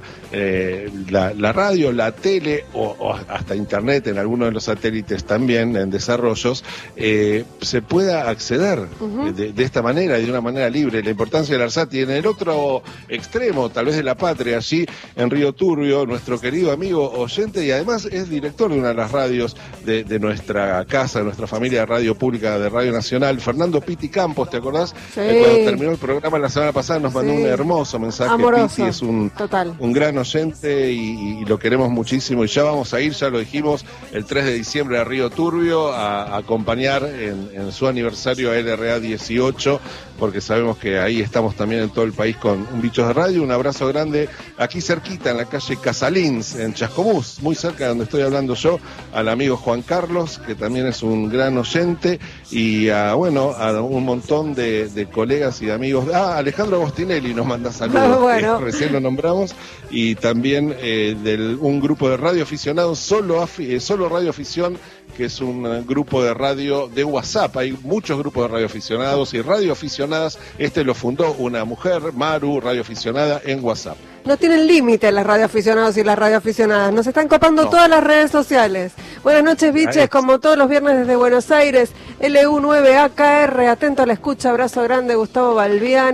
la radio, la tele o hasta internet, en algunos de los satélites también en desarrollos, se pueda acceder de esta manera y de una manera libre. La importancia del ARSAT, y en el otro extremo, tal vez de la patria, allí en Río Turbio, nuestro querido amigo oyente y además es director de una de las radios de nuestra casa, de nuestra familia de radio pública de Radio Nacional, Fernando Piti Campos, ¿te acordás? Sí. Cuando terminó el programa la semana pasada nos mandó un hermoso mensaje. Amoroso. Piti es un gran oyente y lo queremos muchísimo y ya vamos a ir, ya lo dijimos, el 3 de diciembre a Río Turbio a acompañar en su aniversario a LRA 18, porque sabemos que ahí estamos también en todo el país con un Bichos de Radio. Un abrazo grande aquí cerquita en la calle Casalins, en Chascomús, muy cerca de donde estoy hablando yo, al amigo Juan Carlos, que también es un gran oyente, y a un montón de colegas y de amigos. Alejandro Agostinelli nos manda saludos, bueno. Recién lo nombramos, y también un grupo de radioaficionados, solo Radio Afición, que es un grupo de radio de WhatsApp. Hay muchos grupos de radioaficionados y radioaficionadas. Este lo fundó una mujer, Maru, radioaficionada en WhatsApp. No tienen límite las radioaficionados y las radioaficionadas. Nos están copando todas las redes sociales. Buenas noches, biches, como todos los viernes desde Buenos Aires. LU9AKR, atento a la escucha, abrazo grande, Gustavo Balbiani.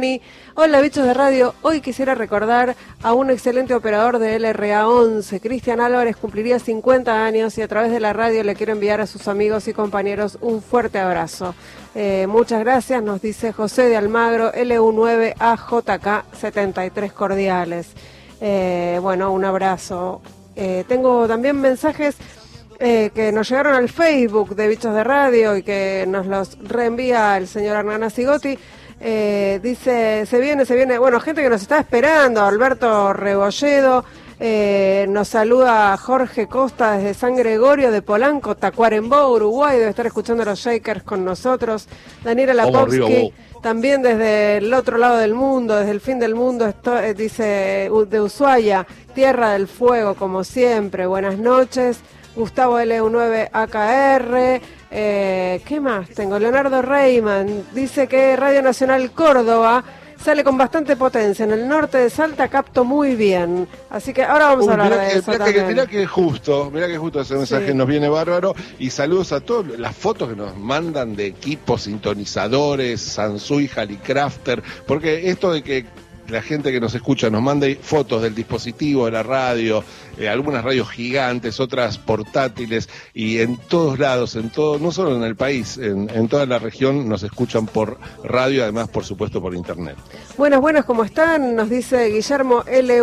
Hola, bichos de radio. Hoy quisiera recordar a un excelente operador de LRA11. Cristian Álvarez cumpliría 50 años y a través de la radio le quiero enviar a sus amigos y compañeros un fuerte abrazo. Muchas gracias, nos dice José de Almagro, LU9AJK 73 cordiales. Bueno, un abrazo. Tengo también mensajes que nos llegaron al Facebook de Bichos de Radio y que nos los reenvía el señor Hernán Sigoti. Dice, se viene, bueno, gente que nos está esperando, Alberto Rebolledo, nos saluda Jorge Costa desde San Gregorio de Polanco, Tacuarembó, Uruguay, debe estar escuchando a los Shakers con nosotros. Daniela Lapovsky, también desde el otro lado del mundo, desde el fin del mundo, dice de Ushuaia, Tierra del Fuego, como siempre, buenas noches. Gustavo LU9AKR, ¿qué más tengo? Leonardo Reyman dice que Radio Nacional Córdoba sale con bastante potencia, en el norte de Salta capto muy bien, así que ahora vamos a hablar de eso también. Mirá que justo ese mensaje nos viene bárbaro, y saludos a todos, las fotos que nos mandan de equipos, sintonizadores, Sansui, Halicrafter, porque esto de que la gente que nos escucha nos mande fotos del dispositivo, de la radio, algunas radios gigantes, otras portátiles, y en todos lados, no solo en el país, en toda la región nos escuchan por radio, además por supuesto por internet. Buenas, ¿cómo están? Nos dice Guillermo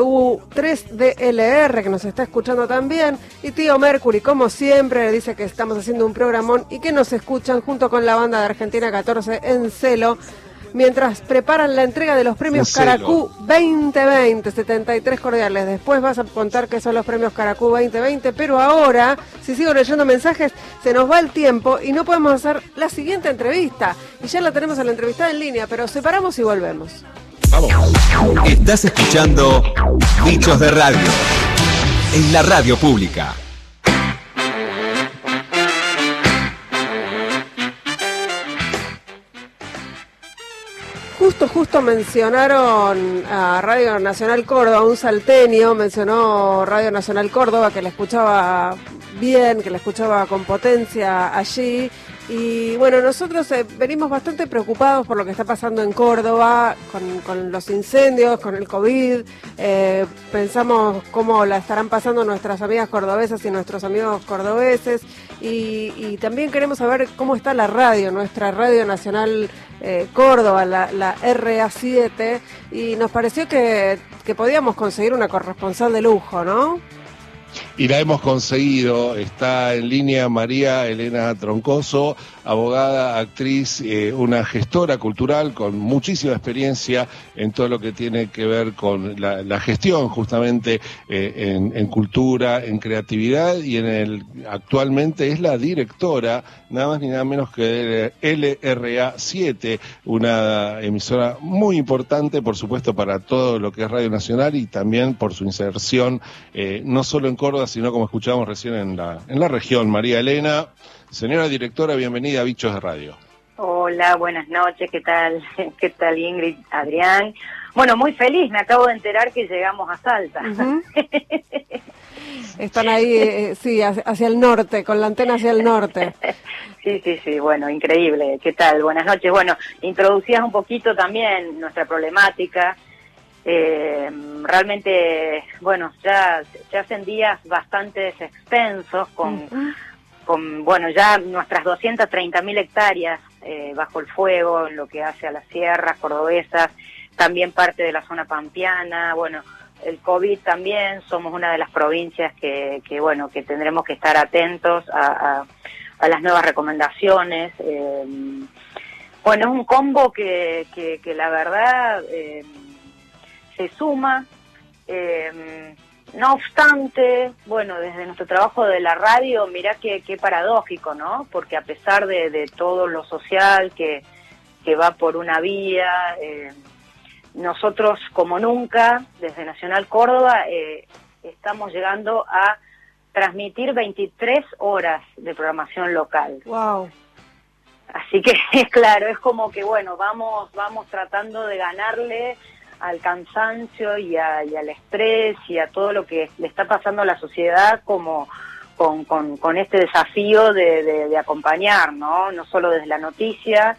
LU3DLR, que nos está escuchando también, y Tío Mercury, como siempre, dice que estamos haciendo un programón y que nos escuchan junto con la banda de Argentina 14 en Celo, mientras preparan la entrega de los premios Caracú 2020, 73 cordiales. Después vas a contar qué son los premios Caracú 2020, pero ahora, si sigo leyendo mensajes, se nos va el tiempo y no podemos hacer la siguiente entrevista. Y ya la tenemos a la entrevistada en línea, pero separamos y volvemos. Vamos. Estás escuchando Bichos de Radio en la radio pública. Justo mencionaron a Radio Nacional Córdoba, un salteño mencionó Radio Nacional Córdoba, que la escuchaba bien, que la escuchaba con potencia allí. Y bueno, nosotros venimos bastante preocupados por lo que está pasando en Córdoba, con los incendios, con el COVID. Pensamos cómo la estarán pasando nuestras amigas cordobesas y nuestros amigos cordobeses. Y también queremos saber cómo está la radio, nuestra Radio Nacional Córdoba, la RA7. Y nos pareció que podíamos conseguir una corresponsal de lujo, ¿no? Y la hemos conseguido. Está en línea María Elena Troncoso, abogada, actriz, una gestora cultural con muchísima experiencia en todo lo que tiene que ver con la gestión justamente en cultura, en creatividad, y actualmente es la directora, nada más ni nada menos que de LRA7, una emisora muy importante, por supuesto, para todo lo que es Radio Nacional, y también por su inserción, no solo en Córdoba, sino como escuchábamos recién en la región. María Elena, señora directora, bienvenida a Bichos de Radio. Hola, buenas noches, ¿qué tal? ¿Qué tal, Ingrid, Adrián? Bueno, muy feliz, me acabo de enterar que llegamos a Salta. Uh-huh. Están ahí, sí, hacia el norte, con la antena hacia el norte. Sí, bueno, increíble. ¿Qué tal? Buenas noches. Bueno, introducías un poquito también nuestra problemática. Realmente, bueno, ya hacen días bastante extensos con bueno, ya nuestras 230.000 hectáreas bajo el fuego, en lo que hace a las sierras cordobesas, también parte de la zona pampeana. Bueno, el COVID también, somos una de las provincias que tendremos que estar atentos a las nuevas recomendaciones. Bueno, es un combo que la verdad se suma. No obstante, bueno, desde nuestro trabajo de la radio, mirá qué paradójico, ¿no? Porque a pesar de todo lo social que va por una vía, nosotros como nunca, desde Nacional Córdoba, estamos llegando a transmitir 23 horas de programación local. Wow. Así que, claro, es como que, bueno, vamos tratando de ganarle al cansancio y al estrés y a todo lo que le está pasando a la sociedad, como con este desafío de acompañar, ¿no? No solo desde la noticia,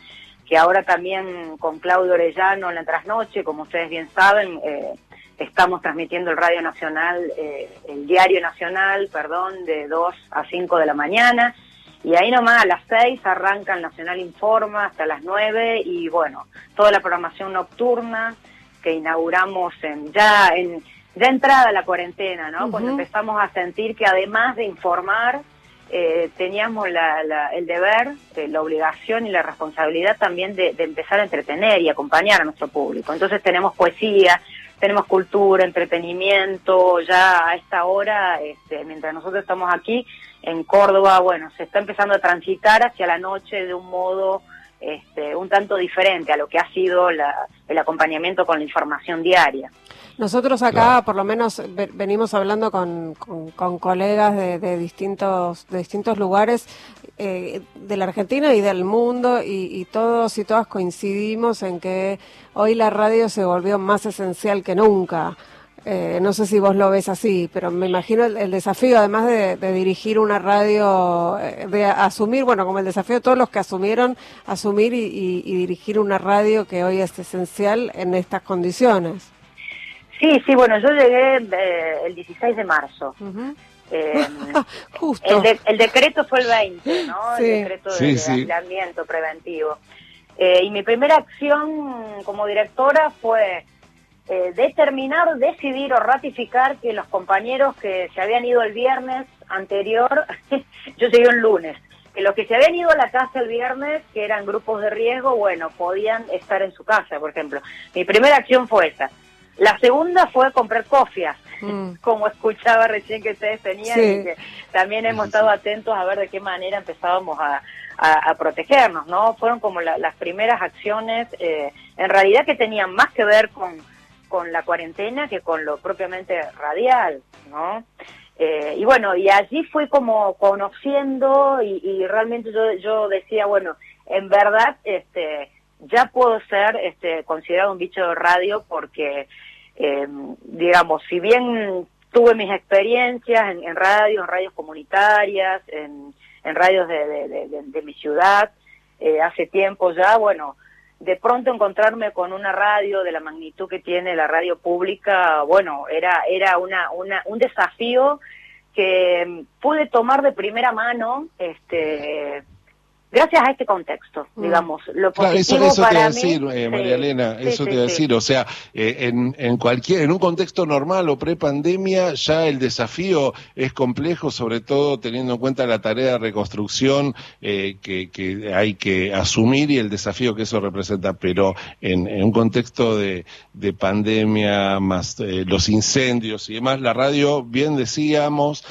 que ahora también con Claudio Orellano en la trasnoche, como ustedes bien saben, estamos transmitiendo el Radio Nacional, el Diario Nacional, de 2 a 5 de la mañana, y ahí nomás a las 6 arranca el Nacional Informa hasta las 9, y bueno, toda la programación nocturna que inauguramos ya entrada la cuarentena, ¿no? Cuando empezamos a sentir que además de informar, teníamos el deber, la obligación y la responsabilidad también de empezar a entretener y acompañar a nuestro público. Entonces tenemos poesía, tenemos cultura, entretenimiento, ya a esta hora, mientras nosotros estamos aquí en Córdoba, bueno, se está empezando a transitar hacia la noche de un modo un tanto diferente a lo que ha sido el acompañamiento con la información diaria. Nosotros acá, por lo menos, venimos hablando con colegas de distintos lugares de la Argentina y del mundo, y todos y todas coincidimos en que hoy la radio se volvió más esencial que nunca. No sé si vos lo ves así, pero me imagino el desafío, además de dirigir una radio, de asumir, bueno, como el desafío de todos los que asumieron, asumir y dirigir una radio que hoy es esencial en estas condiciones. Sí, bueno, yo llegué el 16 de marzo. Justo. El decreto fue el 20, ¿no? Sí. El decreto de aislamiento preventivo. Y mi primera acción como directora fue decidir o ratificar que los compañeros que se habían ido el viernes anterior, yo llegué un lunes, que los que se habían ido a la casa el viernes, que eran grupos de riesgo, bueno, podían estar en su casa, por ejemplo. Mi primera acción fue esa. La segunda fue comprar cofias, como escuchaba recién que ustedes tenían, y que también hemos estado atentos a ver de qué manera empezábamos a protegernos, ¿no? Fueron como las primeras acciones, en realidad que tenían más que ver con la cuarentena que con lo propiamente radial, ¿no? Y bueno, y allí fui como conociendo y realmente yo decía, bueno, en verdad ya puedo ser considerado un bicho de radio porque, digamos, si bien tuve mis experiencias en radios comunitarias, en radios de mi ciudad, hace tiempo ya, bueno, de pronto encontrarme con una radio de la magnitud que tiene la radio pública, bueno, era un desafío que pude tomar de primera mano, gracias a este contexto, digamos, lo positivo eso para te iba a mí, decir, María Elena, eso te iba a decir, o sea, en un contexto normal o pre-pandemia, ya el desafío es complejo, sobre todo teniendo en cuenta la tarea de reconstrucción que hay que asumir y el desafío que eso representa, pero en un contexto de pandemia, más los incendios y demás, la radio, bien decías,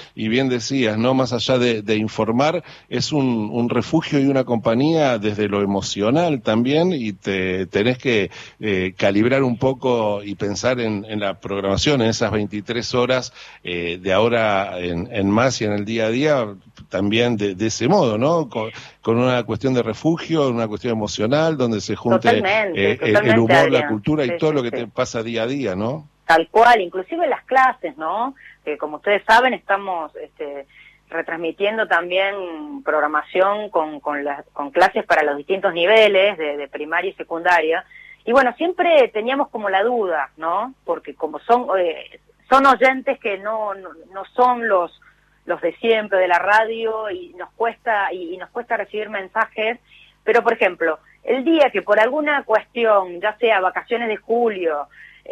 ¿no? Más allá de informar, es un refugio y una compañía desde lo emocional también, y tenés que calibrar un poco y pensar en la programación, en esas 23 horas de ahora en más y en el día a día, también de ese modo, ¿no? Con una cuestión de refugio, una cuestión emocional, donde se junte el humor, Adrián, la cultura y todo lo que te pasa día a día, ¿no? Tal cual, inclusive las clases, ¿no? Que como ustedes saben estamos retransmitiendo también programación con clases para los distintos niveles de primaria y secundaria, y bueno, siempre teníamos como la duda, ¿no? Porque como son oyentes que no son los de siempre de la radio, y nos cuesta recibir mensajes, pero por ejemplo, el día que por alguna cuestión, ya sea vacaciones de julio,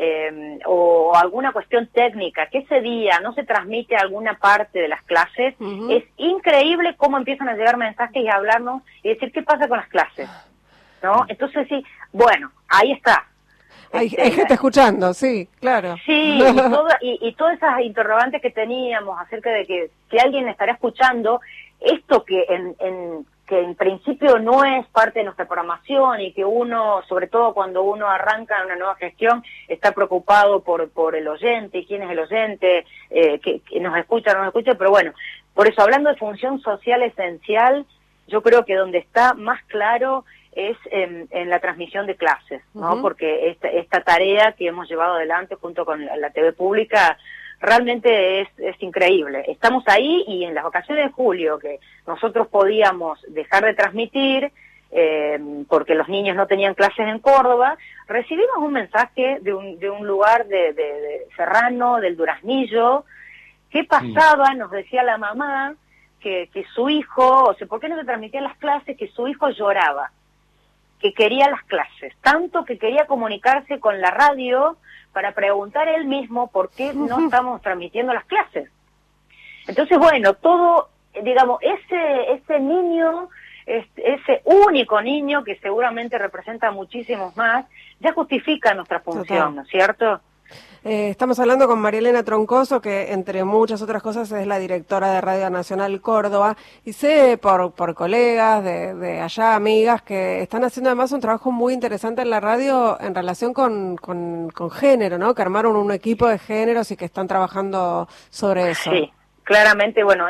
o alguna cuestión técnica, que ese día no se transmite alguna parte de las clases, es increíble cómo empiezan a llegar mensajes y a hablarnos y decir qué pasa con las clases, ¿no? Entonces sí, bueno, ahí está. Hay gente escuchando, sí, claro. Sí, y todas esas interrogantes que teníamos acerca de que si alguien estará escuchando, esto que en principio no es parte de nuestra programación, y que uno, sobre todo cuando uno arranca una nueva gestión, está preocupado por el oyente, y quién es el oyente, que nos escucha o no nos escucha, pero bueno, por eso, hablando de función social esencial, yo creo que donde está más claro es en la transmisión de clases, ¿no? Porque esta tarea que hemos llevado adelante junto con la TV pública realmente es increíble. Estamos ahí, y en las vacaciones de julio, que nosotros podíamos dejar de transmitir, porque los niños no tenían clases en Córdoba, recibimos un mensaje de un lugar de Serrano, del Duraznillo. ¿Qué pasaba? Nos decía la mamá que su hijo, o sea, ¿por qué no se transmitían las clases? Que su hijo lloraba, que quería las clases, tanto que quería comunicarse con la radio para preguntar él mismo por qué no estamos transmitiendo las clases. Entonces, bueno, todo, digamos, ese niño, ese único niño que seguramente representa muchísimos más, ya justifica nuestra función, ¿no es cierto? Estamos hablando con María Elena Troncoso, que entre muchas otras cosas es la directora de Radio Nacional Córdoba, y sé por colegas de allá, amigas, que están haciendo además un trabajo muy interesante en la radio en relación con género, ¿no? Que armaron un equipo de géneros y que están trabajando sobre eso. Sí, claramente, bueno,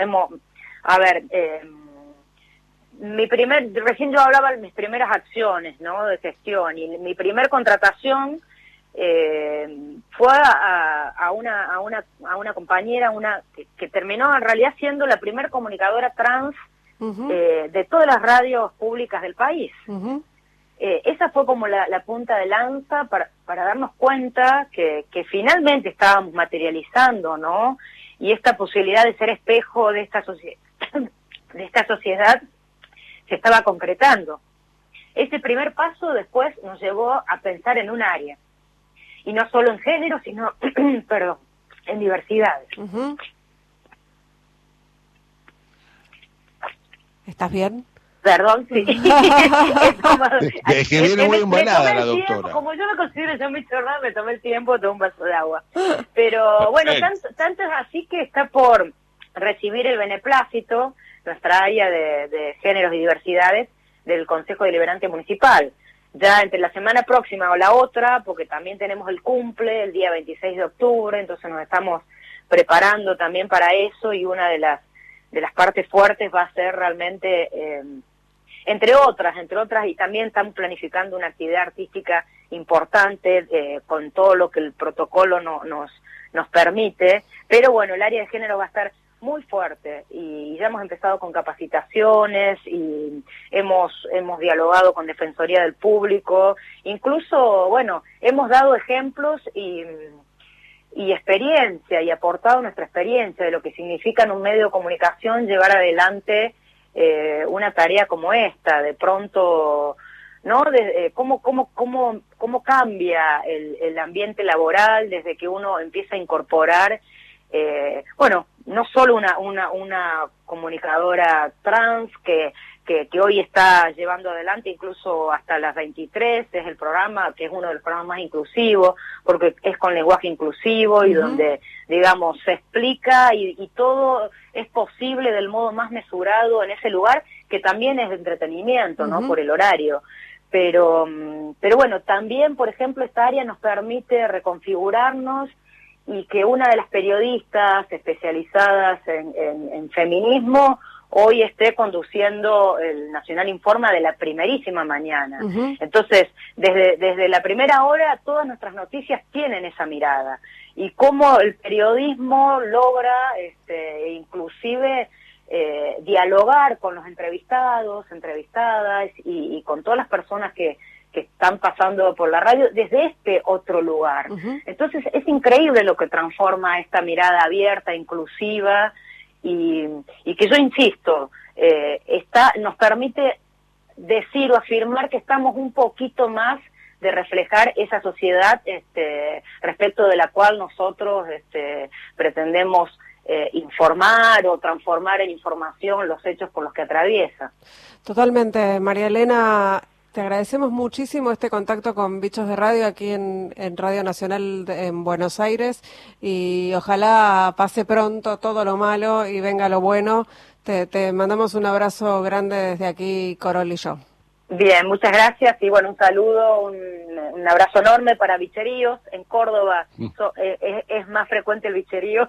recién yo hablaba de mis primeras acciones, ¿no? De gestión, y mi primer contratación fue a una compañera, que terminó en realidad siendo la primer comunicadora trans de todas las radios públicas del país. Esa fue como la punta de lanza para darnos cuenta que finalmente estábamos materializando, ¿no? Y esta posibilidad de ser espejo de esta sociedad se estaba concretando. Ese primer paso después nos llevó a pensar en un área. Y no solo en género, sino, en diversidades. ¿Estás bien? Perdón, sí. Es que viene muy embalada la doctora. Como yo me considero yo mi jornada, me tomé el tiempo, tomé un vaso de agua. Pero bueno, tanto es así que está por recibir el beneplácito, nuestra área de géneros y diversidades, del Consejo Deliberante Municipal. Ya entre la semana próxima o la otra, porque también tenemos el cumple el día 26 de octubre, entonces nos estamos preparando también para eso, y una de las partes fuertes va a ser realmente, entre otras, y también estamos planificando una actividad artística importante con todo lo que el protocolo nos permite, pero bueno, el área de género va a estar muy fuerte, y ya hemos empezado con capacitaciones y hemos dialogado con Defensoría del Público, incluso, bueno, hemos dado ejemplos y experiencia, y aportado nuestra experiencia de lo que significa en un medio de comunicación llevar adelante una tarea como esta, de pronto, ¿no? Cómo cambia el ambiente laboral desde que uno empieza a incorporar, no solo una comunicadora trans que hoy está llevando adelante incluso hasta las 23, es el programa, que es uno de los programas más inclusivos, porque es con lenguaje inclusivo y donde, digamos, se explica y todo es posible del modo más mesurado en ese lugar, que también es de entretenimiento, ¿no? Por el horario. Pero bueno, también, por ejemplo, esta área nos permite reconfigurarnos, y que una de las periodistas especializadas en feminismo hoy esté conduciendo el Nacional Informa de la primerísima mañana. Entonces, desde la primera hora, todas nuestras noticias tienen esa mirada. Y cómo el periodismo logra, inclusive, dialogar con los entrevistados, entrevistadas, y con todas las personas que están pasando por la radio desde este otro lugar. Entonces es increíble lo que transforma esta mirada abierta, inclusiva, y que yo insisto, nos permite decir o afirmar que estamos un poquito más de reflejar esa sociedad respecto de la cual nosotros pretendemos informar o transformar en información los hechos por los que atraviesa. Totalmente, María Elena. Te agradecemos muchísimo este contacto con Bichos de Radio aquí en Radio Nacional en Buenos Aires, y ojalá pase pronto todo lo malo y venga lo bueno. Te mandamos un abrazo grande desde aquí, Corol y yo. Bien, muchas gracias, y bueno, un saludo, un abrazo enorme para Bicheríos. En Córdoba es más frecuente el bicherío,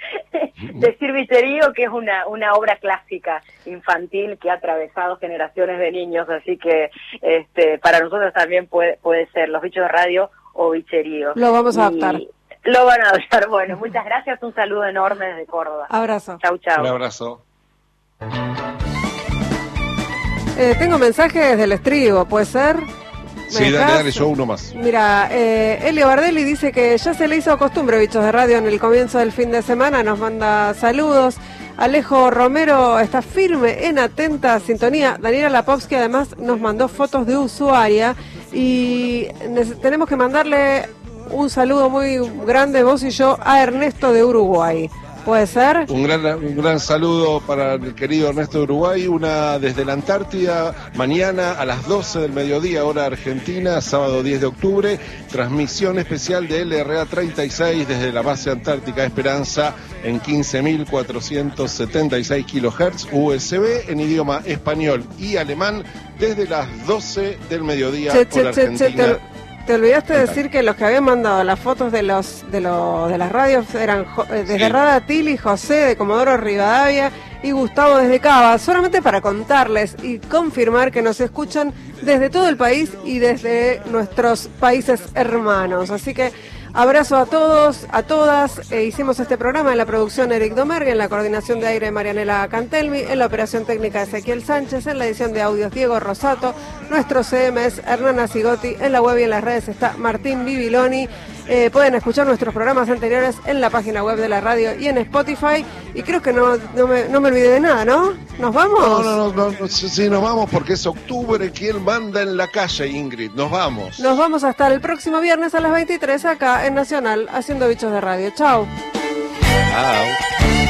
decir bicherío, que es una obra clásica infantil que ha atravesado generaciones de niños, así que para nosotros también puede ser Los Bichos de Radio o bicherío. Lo vamos a adaptar. Lo van a adaptar. Bueno, muchas gracias, un saludo enorme desde Córdoba. Abrazo. Chau, chau. Un abrazo. Tengo mensajes del estribo, ¿puede ser? Sí, dale, yo uno más. Mira, Elio Bardelli dice que ya se le hizo costumbre Bichos de Radio en el comienzo del fin de semana, nos manda saludos. Alejo Romero está firme en atenta sintonía. Daniela Lapovsky además nos mandó fotos de usuaria y tenemos que mandarle un saludo muy grande, vos y yo, a Ernesto de Uruguay. ¿Puede ser? Un gran saludo para el querido Ernesto de Uruguay, una desde la Antártida, mañana a las 12 del mediodía, hora argentina, sábado 10 de octubre, transmisión especial de LRA 36 desde la base antártica Esperanza en 15.476 kHz USB en idioma español y alemán desde las 12 del mediodía, hora argentina. Te olvidaste de decir que los que habían mandado las fotos de las radios eran desde Rada Tili, José de Comodoro Rivadavia y Gustavo desde Cava, solamente para contarles y confirmar que nos escuchan desde todo el país y desde nuestros países hermanos. Así que abrazo a todos, a todas. Hicimos este programa en la producción Eric Domergue, en la coordinación de aire Marianela Cantelmi, en la operación técnica Ezequiel Sánchez, en la edición de audios Diego Rosato, nuestro CM es Hernana Sigotti, en la web y en las redes está Martín Bibiloni. Pueden escuchar nuestros programas anteriores en la página web de la radio y en Spotify. Y creo que no me olvidé de nada, ¿no? ¿Nos vamos? No, sí, nos vamos porque es octubre. ¿Quién manda en la calle, Ingrid? Nos vamos. Nos vamos hasta el próximo viernes a las 23 acá en Nacional, haciendo Bichos de Radio. Chau. Chao.